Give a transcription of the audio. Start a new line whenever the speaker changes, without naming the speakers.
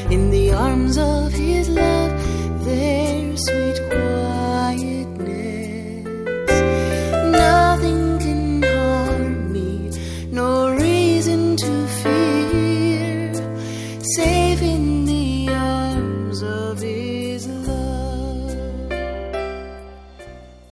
in the arms of his love, there's sweet quietness. Nothing can harm me, no reason to fear.